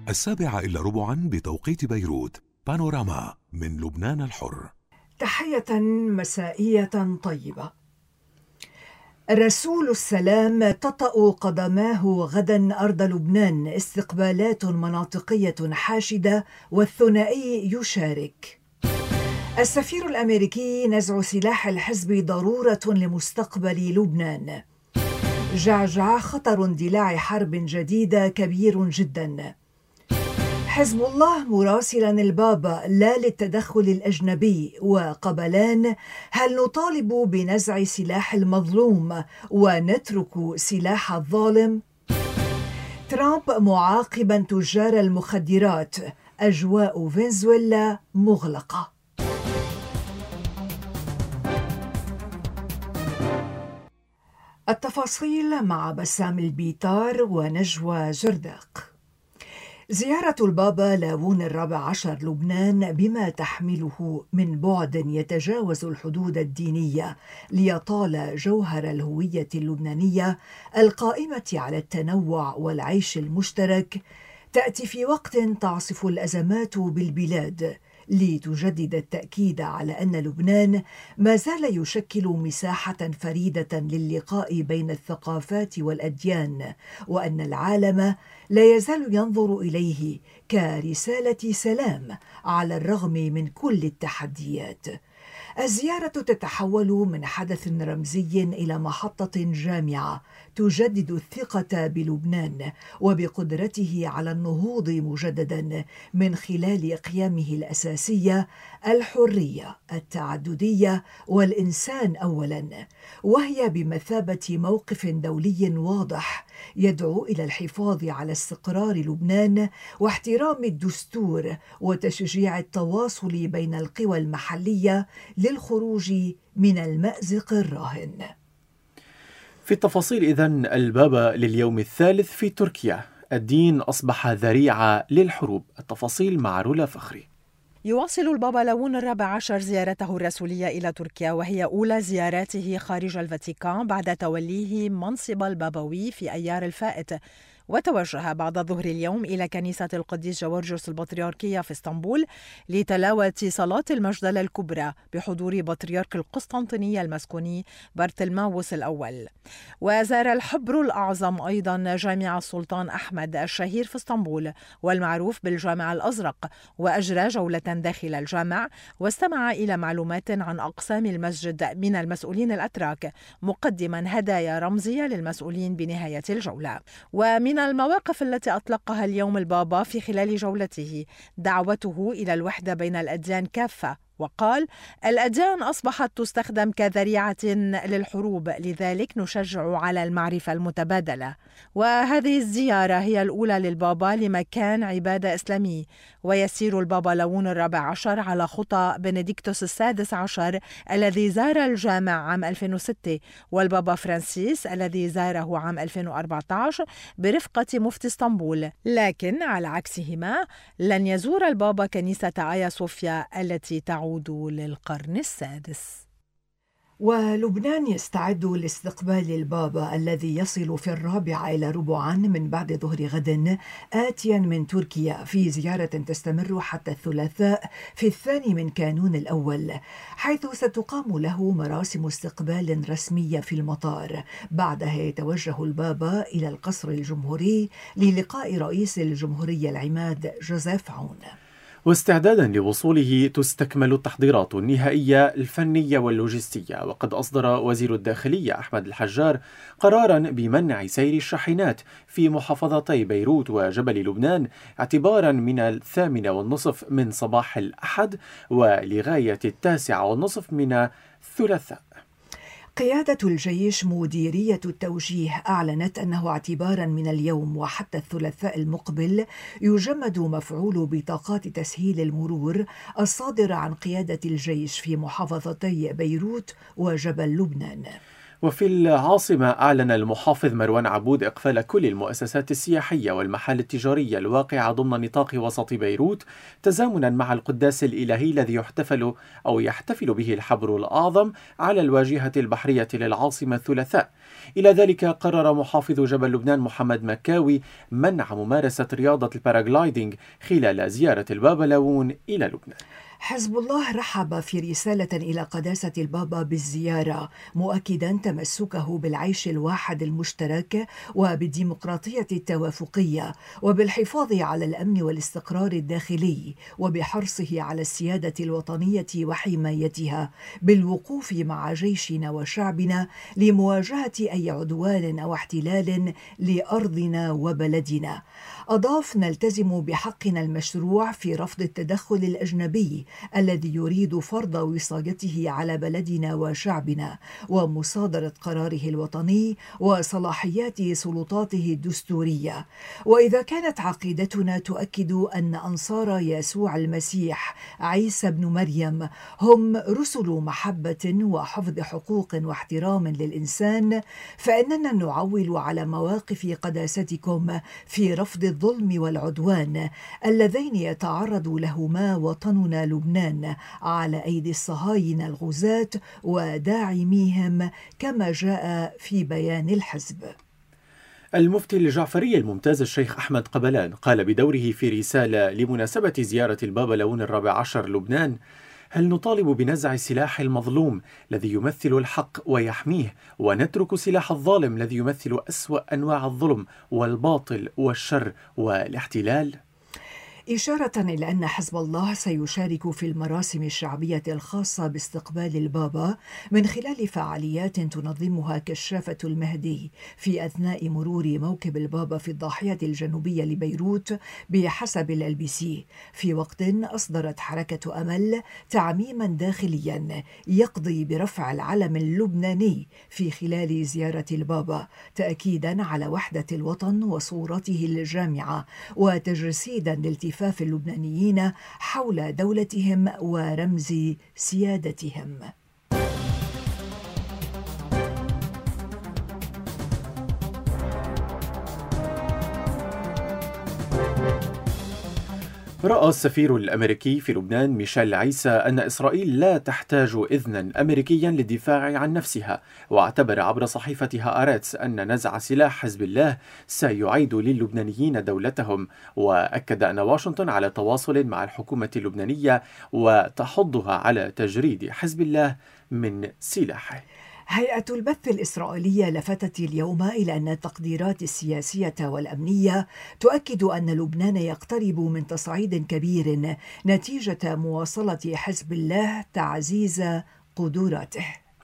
7:15 بتوقيت بيروت. بانوراما من لبنان الحر. تحية مسائية طيبة. رسول السلام تطأ قدماه غدا أرض لبنان، استقبالات مناطقية حاشدة والثنائي يشارك. السفير الأمريكي: نزع سلاح الحزب ضرورة لمستقبل لبنان. جعجع: خطر اندلاع حرب جديدة كبير جدا. حزب الله مراسلا البابا: لا للتدخل الأجنبي. وقبلان: هل نطالب بنزع سلاح المظلوم ونترك سلاح الظالم؟ ترامب معاقبا تجار المخدرات، أجواء فنزويلا مغلقة. التفاصيل مع بسام البيطار ونجوى زرداق. زيارة البابا لاون ال14 لبنان بما تحمله من بعد يتجاوز الحدود الدينية ليطال جوهر الهوية اللبنانية القائمة على التنوع والعيش المشترك، تأتي في وقت تعصف الأزمات بالبلاد، لتجدد التأكيد على أن لبنان ما زال يشكل مساحة فريدة للقاء بين الثقافات والأديان، وأن العالم لا يزال ينظر إليه كرسالة سلام على الرغم من كل التحديات. الزيارة تتحول من حدث رمزي إلى محطة جامعة تجدد الثقة بلبنان وبقدرته على النهوض مجددا من خلال قيمه الأساسية: الحرية، التعددية، والإنسان أولا، وهي بمثابة موقف دولي واضح يدعو إلى الحفاظ على استقرار لبنان واحترام الدستور وتشجيع التواصل بين القوى المحلية للخروج من المأزق الراهن. في التفاصيل إذن، البابا لليوم الثالث في تركيا، الدين أصبح ذريعة للحروب. التفاصيل مع رولا فخري. يواصل البابا لاون ال14 زيارته الرسولية إلى تركيا، وهي أولى زياراته خارج الفاتيكان بعد توليه منصب البابوي في أيار الفائت. وتوجه بعد ظهر اليوم إلى كنيسة القديس جورجيوس البطريركية في اسطنبول لتلاوة صلاة المجدلة الكبرى بحضور بطريرك القسطنطينية المسكوني بارتلماوس الأول. وزار الحبر الأعظم أيضا جامع السلطان أحمد الشهير في اسطنبول والمعروف بالجامع الأزرق، وأجرى جولة داخل الجامع واستمع إلى معلومات عن أقسام المسجد من المسؤولين الأتراك، مقدما هدايا رمزية للمسؤولين بنهاية الجولة. ومن المواقف التي أطلقها اليوم البابا في خلال جولته دعوته إلى الوحدة بين الأديان كافة، وقال: الأديان أصبحت تستخدم كذريعة للحروب، لذلك نشجع على المعرفة المتبادلة. وهذه الزيارة هي الأولى للبابا لمكان عبادة إسلامي، ويسير البابا لاون ال14 على خطى بنديكتوس ال16 الذي زار الجامع عام 2006، والبابا فرانسيس الذي زاره عام 2014 برفقة مفتي اسطنبول. لكن على عكسهما لن يزور البابا كنيسة آيا صوفيا التي تعود للقرن السادس. ولبنان يستعد لاستقبال البابا الذي يصل في 4:15 من بعد ظهر غد، آتيا من تركيا في زيارة تستمر حتى الثلاثاء في 2 من كانون الأول، حيث ستقام له مراسم استقبال رسمية في المطار. بعدها يتوجه البابا إلى القصر الجمهوري للقاء رئيس الجمهورية العماد جوزيف عون. واستعدادا لوصوله تستكمل التحضيرات النهائية الفنية واللوجستية، وقد أصدر وزير الداخلية أحمد الحجار قرارا بمنع سير الشاحنات في محافظتي بيروت وجبل لبنان اعتبارا من 8:30 من صباح الأحد ولغاية 9:30 من الثلاثاء. قيادة الجيش مديرية التوجيه أعلنت أنه اعتبارا من اليوم وحتى الثلاثاء المقبل يجمد مفعول بطاقات تسهيل المرور الصادرة عن قيادة الجيش في محافظتي بيروت وجبل لبنان. وفي العاصمة أعلن المحافظ مروان عبود إقفال كل المؤسسات السياحية والمحال التجارية الواقعة ضمن نطاق وسط بيروت تزامنا مع القداس الإلهي الذي يحتفل به الحبر الأعظم على الواجهة البحرية للعاصمة الثلاثاء. إلى ذلك قرر محافظ جبل لبنان محمد مكاوي منع ممارسة رياضة الباراغلايدينج خلال زيارة البابا لاون إلى لبنان. حزب الله رحب في رسالة إلى قداسة البابا بالزيارة، مؤكدا تمسكه بالعيش الواحد المشترك وبالديمقراطية التوافقية وبالحفاظ على الأمن والاستقرار الداخلي وبحرصه على السيادة الوطنية وحمايتها، بالوقوف مع جيشنا وشعبنا لمواجهة أي عدوان أو احتلال لأرضنا وبلدنا. أضاف: نلتزم بحقنا المشروع في رفض التدخل الأجنبي الذي يريد فرض وصايته على بلدنا وشعبنا ومصادرة قراره الوطني وصلاحيات سلطاته الدستورية. وإذا كانت عقيدتنا تؤكد أن أنصار يسوع المسيح عيسى بن مريم هم رسل محبة وحفظ حقوق واحترام للإنسان، فإننا نعول على مواقف قداستكم في رفض الظلم والعدوان اللذين يتعرض لهما وطننا لبنان على أيدي الصهاينة الغزاة وداعميهم كما جاء في بيان الحزب. المفتي الجعفري الممتاز الشيخ أحمد قبلان قال بدوره في رسالة لمناسبة زيارة البابا لاون 14 لبنان: هل نطالب بنزع سلاح المظلوم الذي يمثل الحق ويحميه، ونترك سلاح الظالم الذي يمثل أسوأ أنواع الظلم والباطل والشر والاحتلال؟ إشارة إلى أن حزب الله سيشارك في المراسم الشعبية الخاصة باستقبال البابا من خلال فعاليات تنظمها كشافة المهدي في أثناء مرور موكب البابا في الضاحية الجنوبية لبيروت بحسب الLBC، في وقت أصدرت حركة أمل تعميما داخليا يقضي برفع العلم اللبناني في خلال زيارة البابا، تأكيدا على وحدة الوطن وصورته الجامعة وتجسيدا لالتفاف اللبنانيين حول دولتهم ورمز سيادتهم. رأى السفير الأمريكي في لبنان ميشيل عيسى أن إسرائيل لا تحتاج إذنا أمريكيا للدفاع عن نفسها، واعتبر عبر صحيفة هآرتس أن نزع سلاح حزب الله سيعيد للبنانيين دولتهم، وأكد أن واشنطن على تواصل مع الحكومة اللبنانية وتحضها على تجريد حزب الله من سلاحه. هيئة البث الإسرائيلية لفتت اليوم إلى أن التقديرات السياسية والأمنية تؤكد أن لبنان يقترب من تصعيد كبير نتيجة مواصلة حزب الله تعزيز قدراته.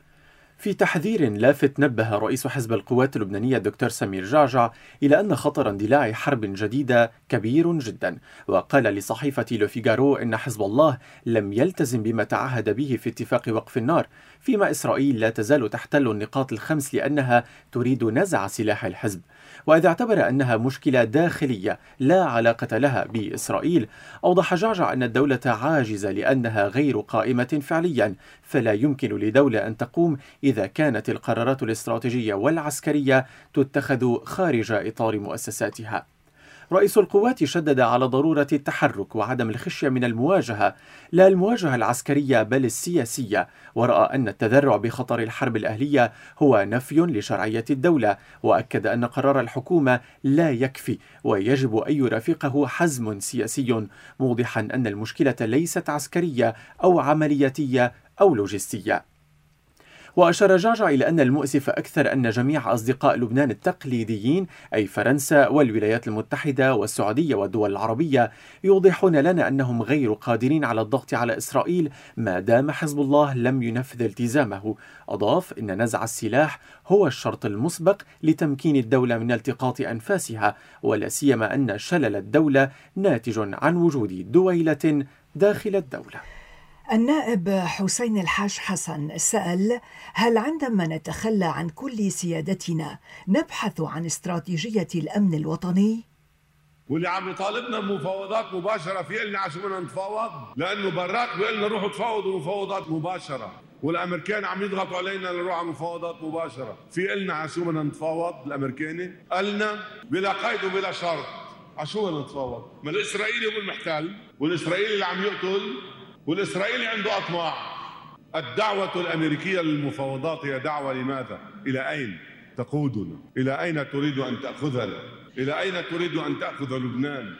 في تحذير لافت نبه رئيس حزب القوات اللبنانية الدكتور سمير جعجع إلى أن خطر اندلاع حرب جديدة كبير جدا، وقال لصحيفة لوفيغارو إن حزب الله لم يلتزم بما تعهد به في اتفاق وقف النار، فيما إسرائيل لا تزال تحتل النقاط الخمس لأنها تريد نزع سلاح الحزب. وإذا اعتبر أنها مشكلة داخلية لا علاقة لها بإسرائيل، أوضح جعجع أن الدولة عاجزة لأنها غير قائمة فعليا، فلا يمكن لدولة أن تقوم إذا كانت القرارات الاستراتيجية والعسكرية تتخذ خارج إطار مؤسساتها. رئيس القوات شدد على ضرورة التحرك وعدم الخشية من المواجهة، لا المواجهة العسكرية بل السياسية، ورأى أن التذرع بخطر الحرب الأهلية هو نفي لشرعية الدولة، وأكد أن قرار الحكومة لا يكفي ويجب أن يرافقه حزم سياسي، موضحا أن المشكلة ليست عسكرية أو عملياتية أو لوجستية. وأشار جعجع إلى أن المؤسف أكثر أن جميع أصدقاء لبنان التقليديين أي فرنسا والولايات المتحدة والسعودية والدول العربية يوضحون لنا أنهم غير قادرين على الضغط على إسرائيل ما دام حزب الله لم ينفذ التزامه. أضاف إن نزع السلاح هو الشرط المسبق لتمكين الدولة من التقاط أنفاسها، ولا سيما أن شلل الدولة ناتج عن وجود دويلة داخل الدولة. النائب حسين الحاج حسن سأل: هل عندما نتخلى عن كل سيادتنا نبحث عن استراتيجية الأمن الوطني؟ واللي عم يطالبنا بمفاوضات مباشرة في لنا عشان بدنا نتفاوض، لأنه براك بيقول لنا روحوا تفاوضوا مفاوضات مباشرة، والأمريكان عم يضغطوا علينا لنروح على مفاوضات مباشرة. في لنا عشان بدنا نتفاوض الأمريكاني؟ قالنا بلا قيد وبلا شرط. عشو بدنا نتفاوض؟ ما الإسرائيلي هو المحتل، والإسرائيلي اللي عم يقتل، والإسرائيلي عنده أطماع. الدعوة الأمريكية للمفاوضات هي دعوة لماذا؟ إلى أين تقودنا؟ إلى أين تريد أن تأخذنا؟ إلى أين تريد أن تأخذ لبنان؟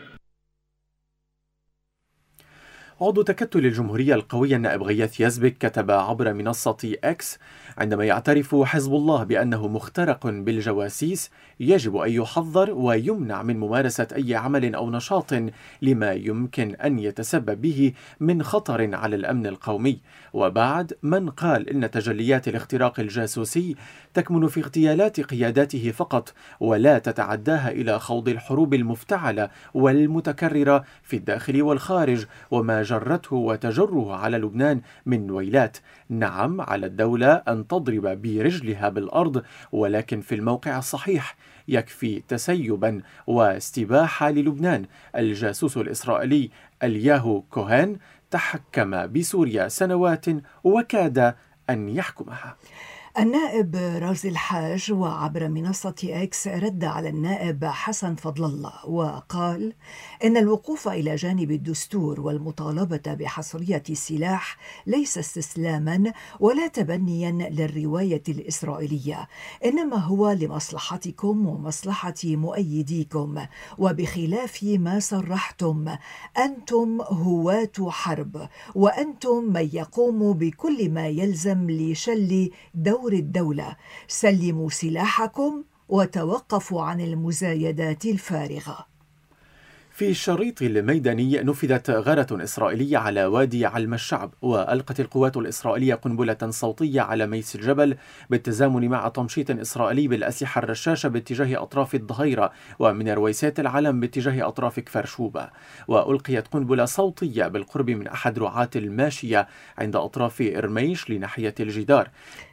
عضو تكتل الجمهورية القوية النائب غياث يزبك كتب عبر منصة إكس: عندما يعترف حزب الله بأنه مخترق بالجواسيس يجب أن يحذر ويمنع من ممارسة أي عمل أو نشاط لما يمكن أن يتسبب به من خطر على الأمن القومي. وبعد من قال إن تجليات الاختراق الجاسوسي تكمن في اغتيالات قياداته فقط ولا تتعداها إلى خوض الحروب المفتعلة والمتكررة في الداخل والخارج وما جرته وتجره على لبنان من ويلات. نعم، على الدولة أن تضرب برجلها بالأرض، ولكن في الموقع الصحيح. يكفي تسيبا واستباحة للبنان. الجاسوس الإسرائيلي الياهو كوهين تحكم بسوريا سنوات وكاد أن يحكمها. النائب رازي الحاج وعبر منصة إكس رد على النائب حسن فضل الله وقال إن الوقوف إلى جانب الدستور والمطالبة بحصرية السلاح ليس استسلاما ولا تبنيا للرواية الإسرائيلية، إنما هو لمصلحتكم ومصلحة مؤيديكم، وبخلاف ما صرحتم أنتم هواة حرب، وأنتم من يقوم بكل ما يلزم لشل دور الدولة. سلموا سلاحكم وتوقفوا عن المزايدات الفارغة. في الشريط الميداني نفذت غارة إسرائيلية على وادي علم الشعب، وألقت القوات الإسرائيلية قنبلة صوتية على ميس الجبل بالتزامن مع تمشيط إسرائيلي بالأسلحة الرشاشة باتجاه أطراف الظهيرة، ومن رويسات العلم باتجاه أطراف كفر شوبة. وألقيت قنبلة صوتية بالقرب من أحد رعاة الماشية عند أطراف إرميش لناحية الجدار.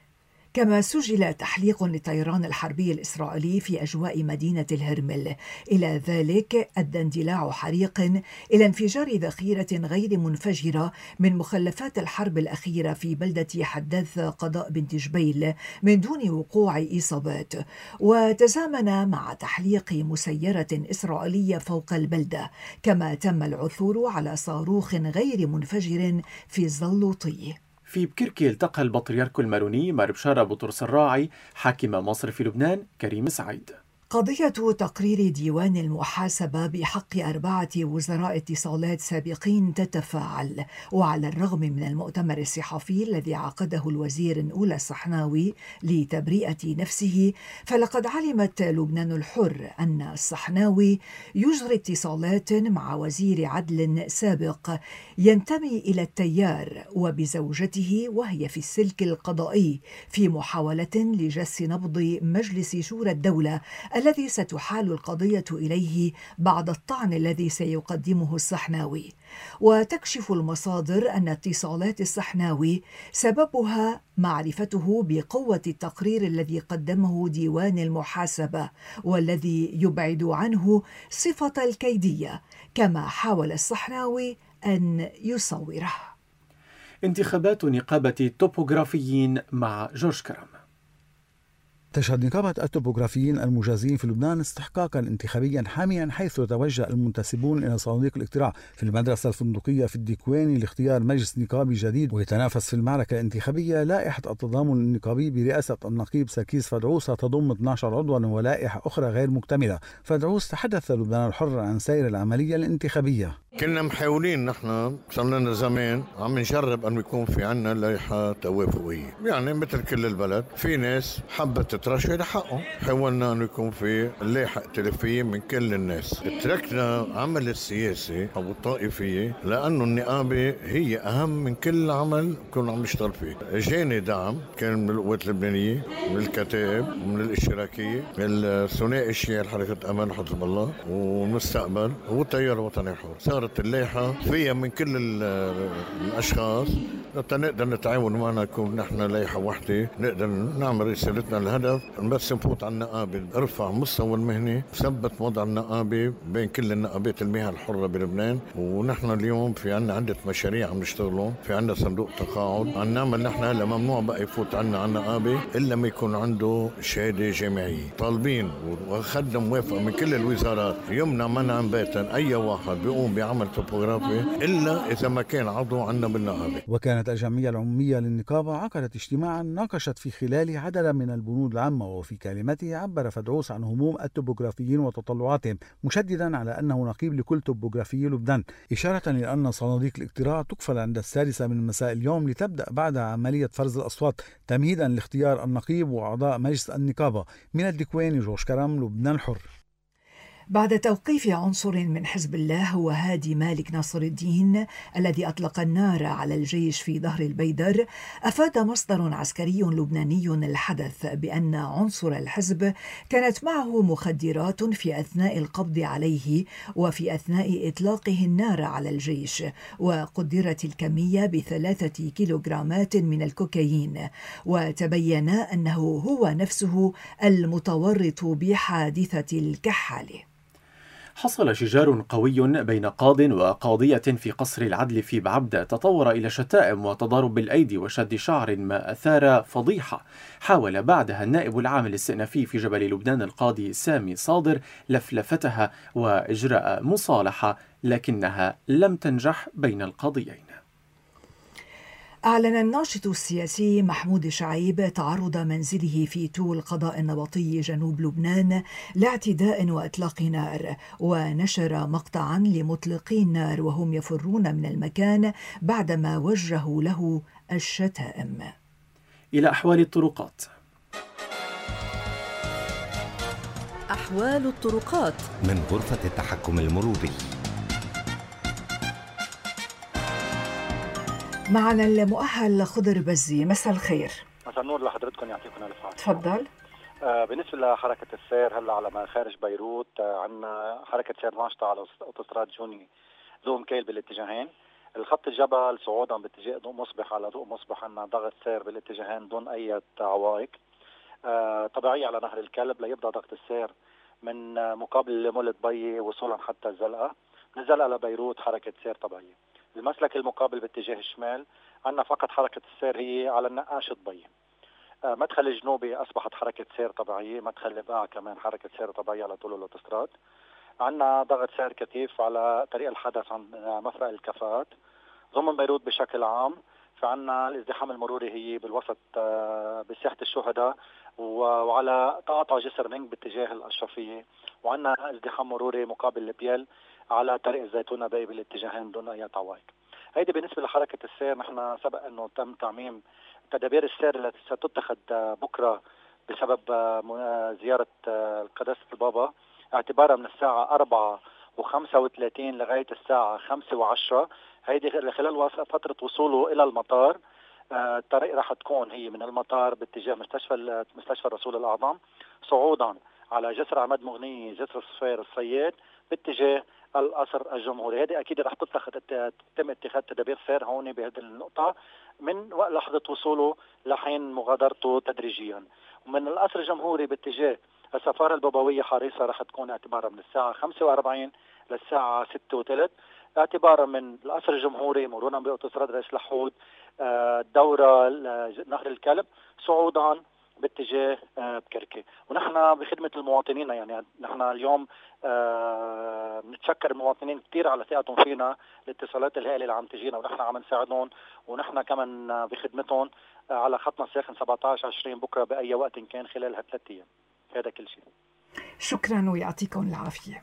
كما سجل تحليق للطيران الحربي الإسرائيلي في أجواء مدينة الهرمل. إلى ذلك أدى اندلاع حريق إلى انفجار ذخيرة غير منفجرة من مخلفات الحرب الأخيرة في بلدة حداث قضاء بنت جبيل من دون وقوع إصابات، وتزامن مع تحليق مسيرة إسرائيلية فوق البلدة. كما تم العثور على صاروخ غير منفجر في الزلوطي. في بكركي التقى البطريرك الماروني مار بشارة بطرس الراعي حاكم مصر في لبنان كريم سعيد. قضية تقرير ديوان المحاسبة بحق 4 وزراء اتصالات سابقين تتفاعل، وعلى الرغم من المؤتمر الصحفي الذي عقده الوزير أولى الصحناوي لتبرئة نفسه، فلقد علمت لبنان الحر أن الصحناوي يجري اتصالات مع وزير عدل سابق ينتمي إلى التيار وبزوجته وهي في السلك القضائي، في محاولة لجس نبض مجلس شورى الدولة الذي ستحال القضية إليه بعد الطعن الذي سيقدمه الصحناوي. وتكشف المصادر أن اتصالات الصحناوي سببها معرفته بقوة التقرير الذي قدمه ديوان المحاسبة والذي يبعد عنه صفة الكيدية، كما حاول الصحناوي أن يصوره. انتخابات نقابة التوبوغرافيين مع جورج كرم. تشهد نقابة التوبوغرافيين المجازين في لبنان استحقاقا انتخابيا حاميا، حيث توجه المنتسبون إلى صناديق الاقتراع في المدرسة الفندقية في الديكواني لاختيار مجلس نقابي جديد. ويتنافس في المعركة الانتخابية لائحة التضامن النقابي برئاسة النقيب سركيس فدعوس تضم 12 عضوا ولائحة أخرى غير مكتملة. فدعوس تحدث لبنان الحر عن سير العملية الانتخابية. كنا محاولين نحن صار لنا زمان عم نجرب أن يكون في عنا لائحة توافقية، يعني مثل كل البلد في ناس حبت تترشح حقهم، حاولنا أن يكون في لائحة ائتلافية من كل الناس. تركنا عمل السياسي أو الطائفية لأنه النقابة هي أهم من كل عمل كنا عم نشتغل فيه. جاني دعم كان من القوات اللبنانية، من الكتائب ومن الاشتراكية، الثنائي الشيعي حركة أمان حزب الله والمستقبل والتيار الوطني الحر. صارت اللائحة فيها من كل الأشخاص حتى نقدر نتعاون معنا، يكون نحن لائحة واحدة، نقدر نعمل رسالتنا. الهدف بس نفوت على النقابة، ارفع مستوى المهنة، ثبت وضع النقابة بين كل النقابات المهنة الحرة بلبنان. ونحن اليوم في عنا عدة مشاريع عم نشتغلون، في عنا صندوق تقاعد عم نعمل. نحن هلا ممنوع بقى يفوت عنا على النقابة إلا ما يكون عنده شهادة جامعية. طالبين واخذنا موافقة من كل الوزارات يمنع منعا باتا أي واحد بيقوم بعمل توبوغرافي إلا إذا ما كان عضو عنا بالنقابة. وكانت الجمعية العمومية للنقابة عقدت اجتماعا ناقشت في خلاله عددا من البنود العامة، وفي كلمته عبر فدعوس عن هموم التوبوغرافيين وتطلعاتهم، مشددا على أنه نقيب لكل توبوغرافي لبنان، إشارة إلى أن صناديق الاقتراع تقفل عند 6 من مساء اليوم لتبدأ بعدها عملية فرز الأصوات تمهيدا لاختيار النقيب وأعضاء مجلس النقابة. من الدكواني جورج كرم، لبنان الحر. بعد توقيف عنصر من حزب الله هو هادي مالك ناصر الدين الذي أطلق النار على الجيش في ظهر البيدر، أفاد مصدر عسكري لبناني الحدث بأن عنصر الحزب كانت معه مخدرات في أثناء القبض عليه وفي أثناء إطلاقه النار على الجيش، وقدرت الكمية ب3 كيلوغرامات من الكوكايين، وتبين أنه هو نفسه المتورط بحادثة الكحالة. حصل شجار قوي بين قاض وقاضية في قصر العدل في بعبدة تطور إلى شتائم وتضارب بالأيدي وشد شعر، ما أثار فضيحة. حاول بعدها النائب العام الاستئنافي في جبل لبنان القاضي سامي صادر لفلفتها وإجراء مصالحة، لكنها لم تنجح بين القاضيين. أعلن الناشط السياسي محمود شعيب تعرض منزله في تول قضاء النبطي جنوب لبنان لاعتداء وإطلاق نار، ونشر مقطعا لمطلقي النار وهم يفرون من المكان بعدما وجهوا له الشتائم. إلى أحوال الطرقات. أحوال الطرقات من غرفة التحكم المروري. معنا المؤهل خضر بزي، مساء الخير. مساء النور لحضرتكم، يعطيكم الف عافيه. تفضل. بالنسبه لحركه السير هلا على ما خارج بيروت عندنا حركه سير ناشطه على اوتوستراد جوني ضوء مكيل بالاتجاهين. الخط الجبل صعودا باتجاه ضوء مصبح على ضوء مصبح عندنا ضغط سير بالاتجاهين دون اي عوائق طبيعيه على نهر الكلب ليبدا ضغط السير من مقابل مولد بي وصولا حتى الزلقه. من الزلقه لبيروت حركه سير طبيعيه. المسلك المقابل باتجاه الشمال عندنا فقط حركة السير هي على النقاشة ضبي. مدخل الجنوبي أصبحت حركة سير طبيعية، مدخل البقاع كمان حركة سير طبيعية على طول الأوتوستراد. عندنا ضغط سير كثيف على طريق الحدث عن مفرق الكفات. ضمن بيروت بشكل عام فعندنا الازدحام المروري هي بالوسط بساحة الشهداء وعلى تقاطع جسر منك باتجاه الأشرفية، وعندنا ازدحام مروري مقابل البيل على طريق الزيتونة باقي بالاتجاهين دون أي عوائق. هيدي بالنسبة لحركة السير. نحن سبق أنه تم تعميم تدابير السير التي ستتخذ بكرة بسبب زيارة قداسة البابا اعتبارا من الساعة 4:35 لغاية الساعة 5:10. هيدي خلال فترة وصوله إلى المطار. الطريق راح تكون هي من المطار باتجاه مستشفى الرسول الأعظم صعودا على جسر عماد مغنية جسر الصفير الصياد باتجاه القصر الجمهوري. هذه اكيد رح تتم اتخاذ تدابير سير هون بهذه النقطه من لحظه وصوله لحين مغادرته تدريجيا. ومن القصر الجمهوري باتجاه السفاره البابويه حريصه رح تكون اعتبارا من الساعه 45 للساعه 6:03 اعتبارا من القصر الجمهوري مرورا باوتوستراد رئيس لحود الدوره نهر الكلب صعودا باتجاه بكركي. ونحن بخدمة المواطنين، يعني نحن اليوم بنتشكر المواطنين كثير على ثقتهم فينا، الاتصالات الهائلة اللي عم تجينا ونحن عم نساعدهم، ونحن كمان بخدمتهم على خطنا الساخن 17-20 بكرة بأي وقت كان خلال هال3 أيام. هذا كل شيء. شكرا ويعطيكم العافية.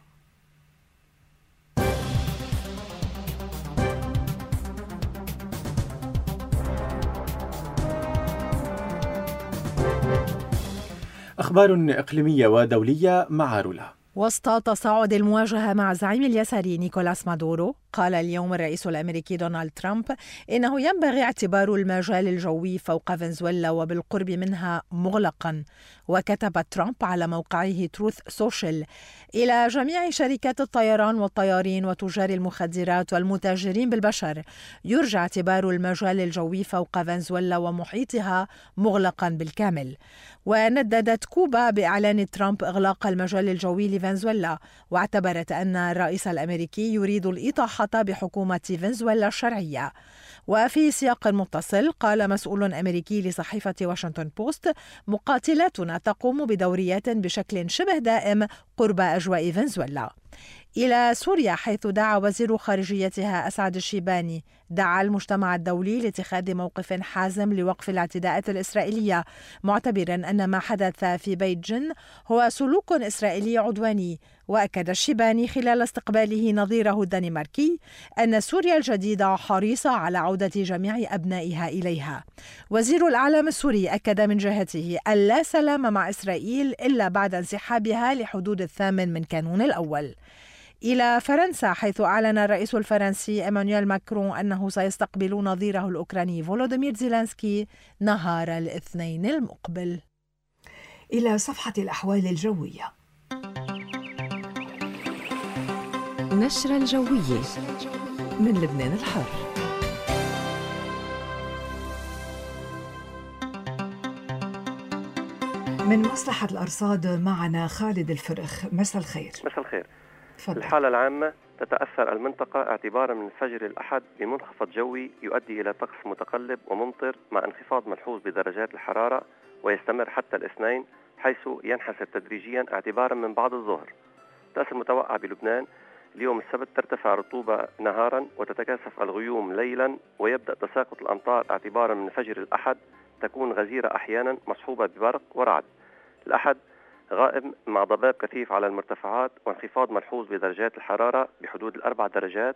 أخبار إقليمية ودولية مع رولا. وسط تصاعد المواجهة مع زعيم اليساري نيكولاس مادورو، قال اليوم الرئيس الأمريكي دونالد ترامب إنه ينبغي اعتبار المجال الجوي فوق فنزويلا وبالقرب منها مغلقا. وكتب ترامب على موقعه تروث سوشيال: إلى جميع شركات الطيران والطيارين وتجار المخدرات والمتاجرين بالبشر، يرجى اعتبار المجال الجوي فوق فنزويلا ومحيطها مغلقا بالكامل. ونددت كوبا بإعلان ترامب إغلاق المجال الجوي لفنزويلا، واعتبرت أن الرئيس الأمريكي يريد الإطاحة بحكومة فنزويلا الشرعية. وفي سياق متصل قال مسؤول أمريكي لصحيفة واشنطن بوست: مقاتلاتنا تقوم بدوريات بشكل شبه دائم قرب أجواء فنزويلا. إلى سوريا، حيث دعا وزير خارجيتها أسعد الشيباني دعا المجتمع الدولي لاتخاذ موقف حازم لوقف الاعتداءات الإسرائيلية، معتبرا أن ما حدث في بيت جن هو سلوك إسرائيلي عدواني. وأكد الشيباني خلال استقباله نظيره الدنماركي أن سوريا الجديدة حريصة على عودة جميع أبنائها إليها. وزير الإعلام السوري أكد من جهته أن لا سلام مع إسرائيل إلا بعد انسحابها لحدود 8 من كانون الأول. إلى فرنسا، حيث أعلن الرئيس الفرنسي إيمانويل ماكرون أنه سيستقبل نظيره الأوكراني فولوديمير زيلينسكي نهار الاثنين المقبل. إلى صفحة الأحوال الجوية. نشرة الجوية من لبنان الحر. من مصلحة الأرصاد معنا خالد الفرخ. مساء الخير. مساء الخير. فضل. الحالة العامة: تتأثر المنطقة اعتبارا من فجر الأحد بمنخفض جوي يؤدي إلى طقس متقلب وممطر مع انخفاض ملحوظ بدرجات الحرارة، ويستمر حتى الاثنين، حيث ينحسر تدريجيا اعتبارا من بعد الظهر. الطقس المتوقع بلبنان اليوم السبت: ترتفع الرطوبة نهارا وتتكاثف الغيوم ليلا، ويبدأ تساقط الأمطار اعتبارا من فجر الأحد، تكون غزيرة أحيانا مصحوبة ببرق ورعد. الأحد غائم مع ضباب كثيف على المرتفعات وانخفاض ملحوظ بدرجات الحرارة بحدود 4 درجات.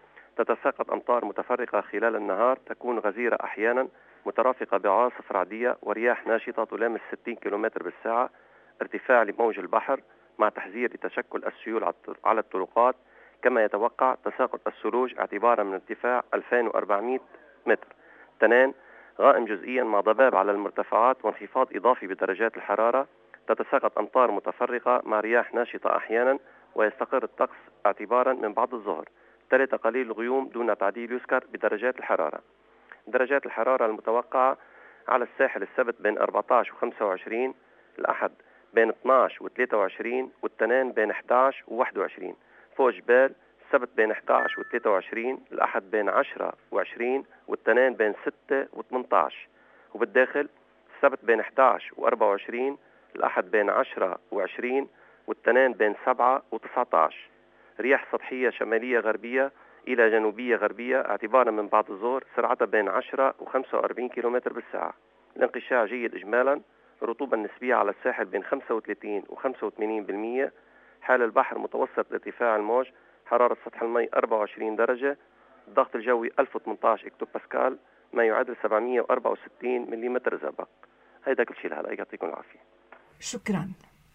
تتساقط أمطار متفرقة خلال النهار، تكون غزيرة أحيانا مترافقة بعواصف رعدية ورياح ناشطة تلامس 60 كم بالساعة. ارتفاع لموج البحر مع تحذير لتشكل السيول على الطرقات، كما يتوقع تساقط الثلوج اعتبارا من ارتفاع 2400 متر. تنين غائم جزئيا مع ضباب على المرتفعات وانخفاض إضافي بدرجات الحرارة. تتساقط أمطار متفرقة مع رياح ناشطة أحيانا، ويستقر الطقس اعتبارا من بعد الظهر. ثالث قليل الغيوم دون تعديل يذكر بدرجات الحرارة. درجات الحرارة المتوقعة على الساحل السبت بين 14 و25، الأحد بين 12 و23، والتنين بين 11 و21. فوق جبال السبت بين 11 و23، الأحد بين 10 و20، والتنين بين 6 و18. وبالداخل السبت بين 11 و24، الأحد بين 10 و20، والتنين بين 7 و19. رياح سطحية شمالية غربية إلى جنوبية غربية اعتبارا من بعد الظهر، سرعتها بين 10 و45 كم بالساعة. الانقشاع جيد إجمالا. الرطوبة النسبية على الساحل بين 35 و85%. حال البحر متوسط ارتفاع الموج. حرارة سطح الماء 24 درجة. الضغط الجوي 1018 اكتوباسكال، ما يعادل 764 ملم زئبق. هيدا كل شيء لهلا، يعطيكم العافية. شكرا.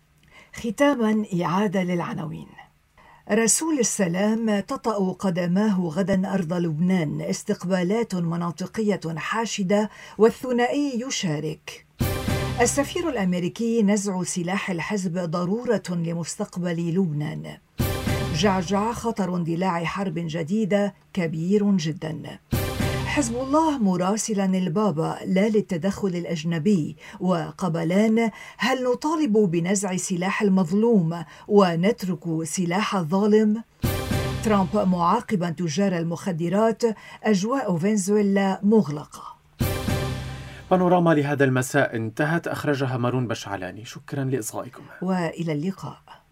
ختاما إعادة للعناوين. رسول السلام تطأ قدماه غدا أرض لبنان، استقبالات مناطقية حاشدة والثنائي يشارك. السفير الأمريكي: نزع سلاح الحزب ضرورة لمستقبل لبنان. جعجع: خطر اندلاع حرب جديدة كبير جدا. حزب الله مراسلا البابا لا للتدخل الأجنبي. وقبلان: هل نطالب بنزع سلاح المظلوم ونترك سلاح الظالم؟ ترامب معاقبا تجار المخدرات: أجواء فنزويلا مغلقة. بانوراما لهذا المساء انتهت، أخرجها مارون بشعلاني. شكرا لإصغائكم وإلى اللقاء.